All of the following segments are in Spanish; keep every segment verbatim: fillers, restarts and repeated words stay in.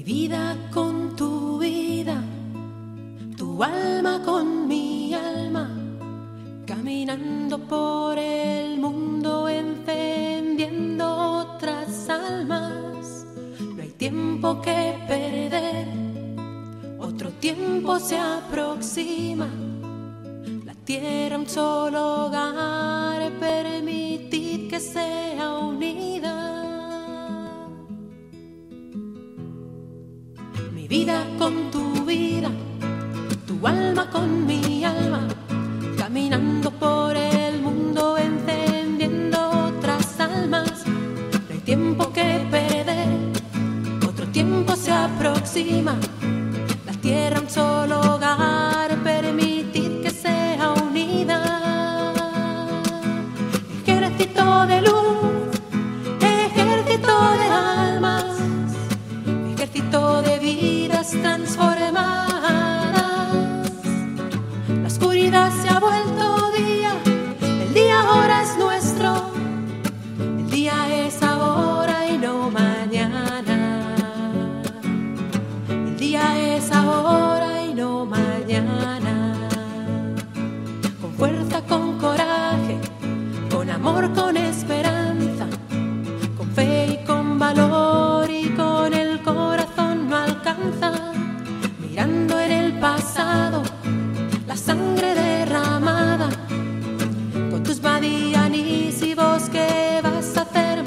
vida con tu vida, tu alma con mi alma, caminando por el mundo encendiendo otras almas. No hay tiempo que perder, otro tiempo se aproxima. La tierra un solo hogar, permitid que sea unida. Mi vida con tu vida, tu alma con mi alma, caminando por el mundo encendiendo otras almas. No hay tiempo que perder, otro tiempo se aproxima. La tierra un solo hogar, permitid que sea unida. Ejército de luz, ejército de almas, ejército de vidas transformadas. La oscuridad se ha vuelto día, el día ahora es nuestro, el día es ahora y no mañana. El día es ahora y no mañana. Con fuerza, con coraje, con amor, con esperanza, con fe y con valor y con el corazón no alcanza. Mirando en el pasado, la sangre derramada, con tus Badianis y vos, ¿qué vas a hacer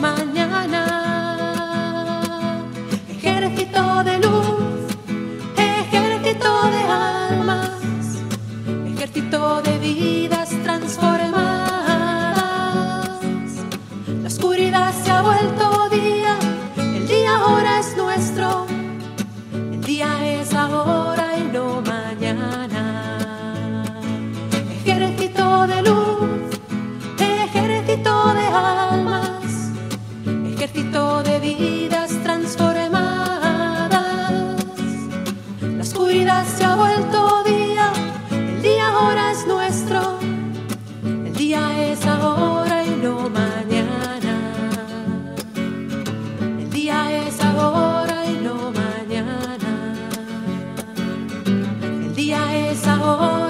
mañana? Ejército de luz, ejército de almas, ejército de vidas transformadas. La oscuridad se ha vuelto día, el día ahora es nuestro, el día es ahora y no mañana. Ejército de luz, ejército de almas, ejército de vidas transformadas. La oscuridad se ha vuelto día, el día ahora es nuestro, el día es ahora y no mañana. El día es ahora y no mañana. El día es ahora.